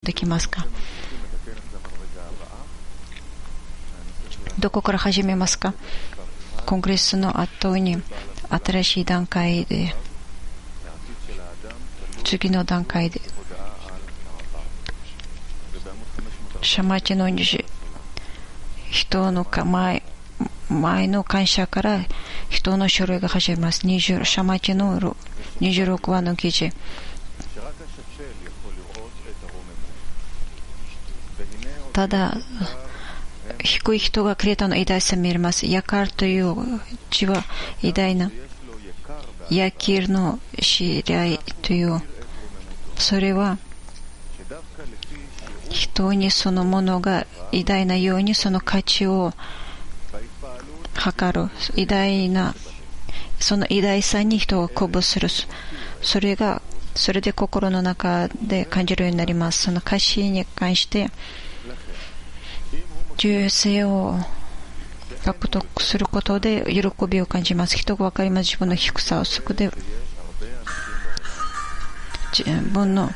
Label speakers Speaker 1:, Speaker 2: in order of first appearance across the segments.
Speaker 1: できますか？どこから始めますか？コングレスの後に新しい段階で、次の段階でシャマチの人の前の感謝から人の書類が始めます。シャマチの26話の記事。ただ低い人がクリエイターの偉大さを見れます。ヤカーという字は偉大な、ヤキールの知り合いという、それは人にそのものが偉大なようにその価値を測る。偉大なその偉大さに人を鼓舞する。それで心の中で感じるようになります。その歌詞に関して重要性を獲得することで喜びを感じます。人が分かります。自分の低さをそこで自分の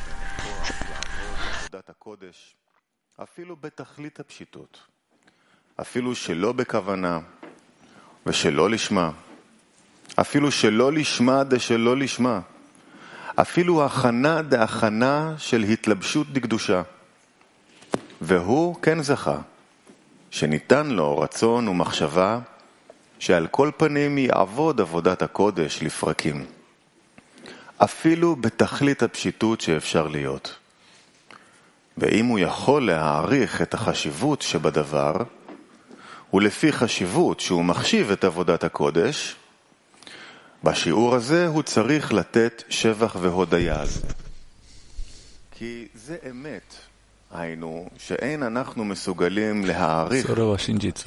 Speaker 2: אפילו בתכלית הפשיטות, אפילו שלא בכוונה ושלא לשמה, אפילו שלא לשמה דשלא לשמה, אפילו הכנה דהכנה של התלבשות דקדושה. והוא כן זכה, שניתן לו רצון ומחשבה שעל כל פנים יעבוד עבודת הקודש לפרקים, אפילו בתכלית הפשיטות שאפשר להיות. ואם הוא יכול להעריך את החשיבות שבדבר, ולפי חשיבות שהוא מחשיב את עבודת הקודש, בשיעור הזה הוא צריך לתת שבח והודיה. כי זה אמת, היינו, שאין אנחנו מסוגלים להעריך מה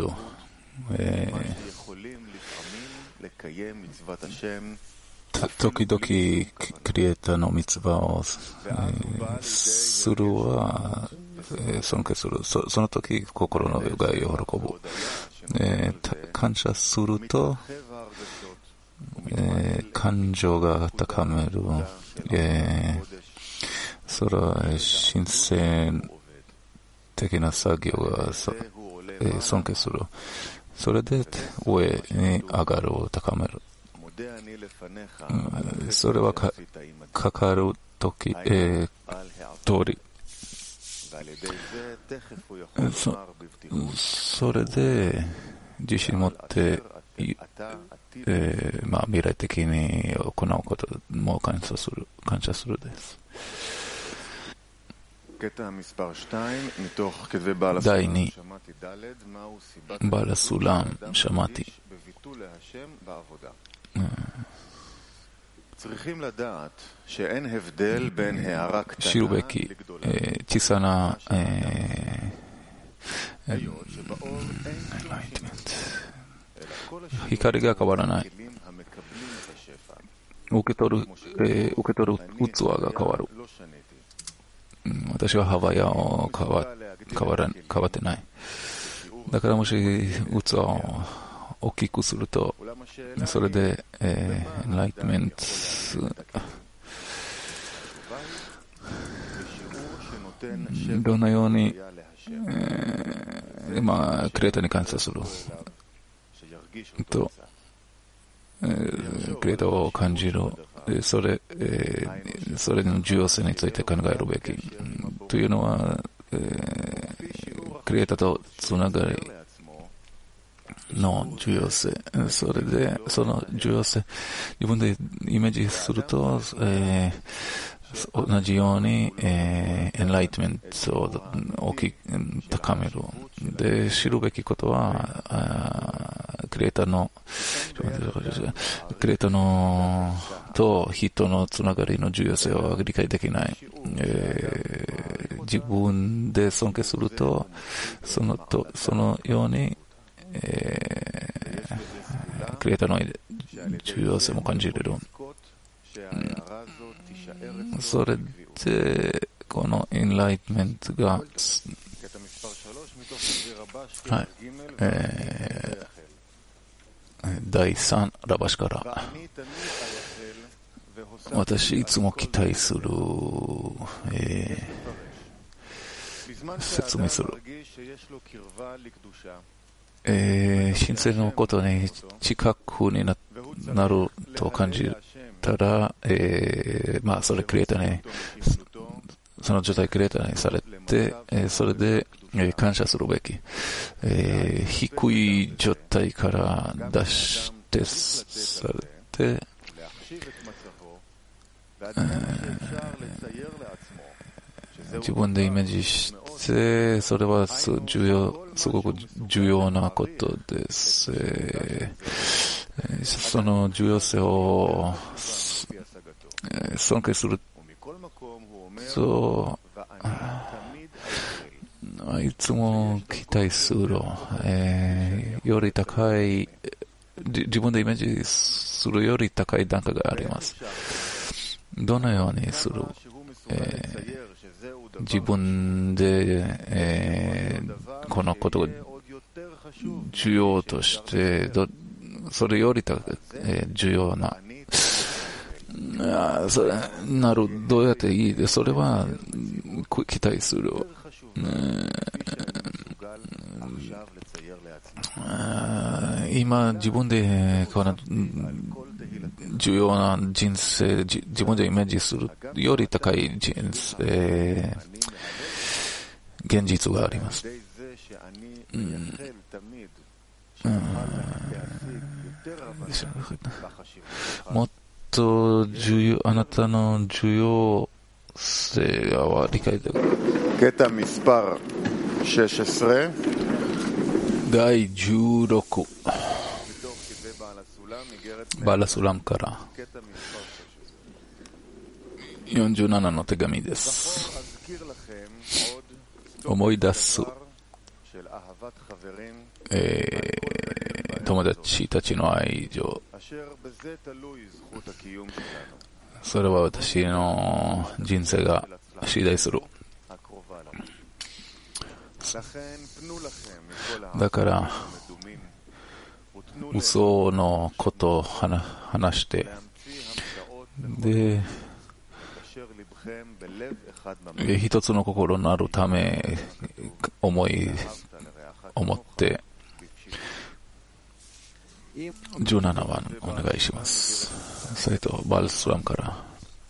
Speaker 2: שיכולים לפעמים לקיים מצוות השם,
Speaker 3: 時々クリエイターのミツバをするは尊敬する。その時心のが喜ぶ。感謝すると感情が高める。それは神聖的な作業が尊敬する。それで上に上がるを高める。それはかかるとき、通り。それで自信持って、未来的に行うことも感謝するです。第2、バラスラン、シャマティ。知るべき小さな光が変わらない。受け取る器が変わる。私は幅やを変わってない。だからもし器を大きくすると、それでエンライトメントどのようにクリエイターに感謝するとクリエイターを感じる。それの重要性について考えるべきというのは、クリエイターとつながりの重要性。それでその重要性自分でイメージすると、同じように、エンライトメントを大きく高める。で、知るべきことはクリエイターのと人のつながりの重要性を理解できない。自分で尊敬するとそのようにクリエイターの重要性も感じれる。それでこのエンライトメントが、はい、第3ラバシから、私いつも期待する、 説明する。神聖のことに近くになると感じたら、それクリエイターに、その状態クリエイターにされて、それで、感謝するべき。低い状態から出してされて、自分でイメージして、それはすごく重要なことです。その重要性を尊敬すると、いつも期待する、より高い、自分でイメージするより高い段階があります。どのようにする、自分で、このことを重要として、それより重要な、それなる、どうやっていいで、それは期待する。今自分でこの重要な人生、自分でイメージするより高い人生、現実があります。もっとあなたの重要性は理解できる。第16バラスラムから47の手紙です。思い出す、友達たちの愛情、それは私の人生が次第する。だから嘘のことを話して、で一つの心になるため思って、17番お願いします。それとバルスラムから。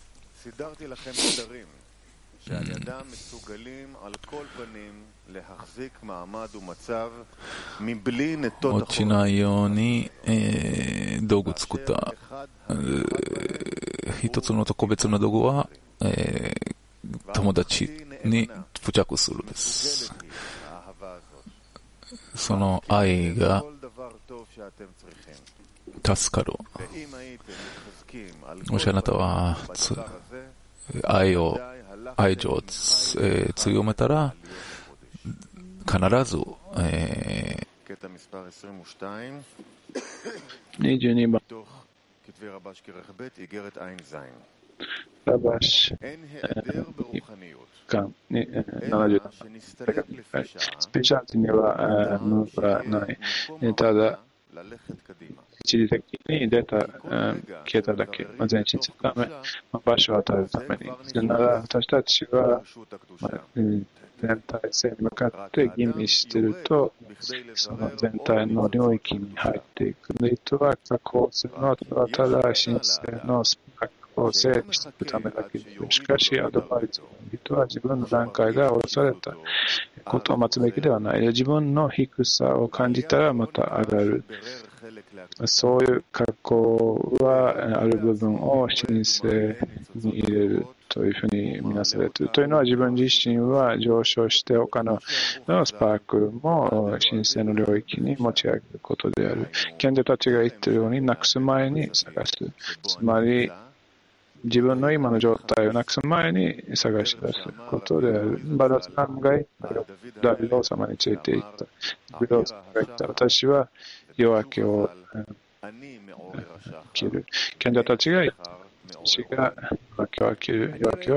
Speaker 3: 落ちないように、道具作った。一つの特別な道具は、友達に付着するです。その愛が助かる。もしあなたは愛情を強めたら必ず、
Speaker 4: 22番ラバシ間に70スペシャルティには無がない。ただ一時的にデータ消えただけ、前進するため、場所を与えるために。それなら私たちは、全体性に向かって吟味していると、その全体の領域に入っていく。人は過去性のただ神聖のスパークを整理していくためだけで、しかしアドバイスの人は自分の段階が下ろされたことを待つべきではない。自分の低さを感じたらまた上がる。そういう格好はある部分を神聖に入れるというふうに見なされている。というのは自分自身は上昇して他のスパークルも神聖の領域に持ち上げることである。賢者たちが言っているようになくす前に探す。つまり自分の今の状態をなくす前に探し出すことである。バラスラムがダビデ王様について言った。ダビデ王様が言った。私は夜明けを切る。賢者たちが言った。私が夜明けを切る。夜明け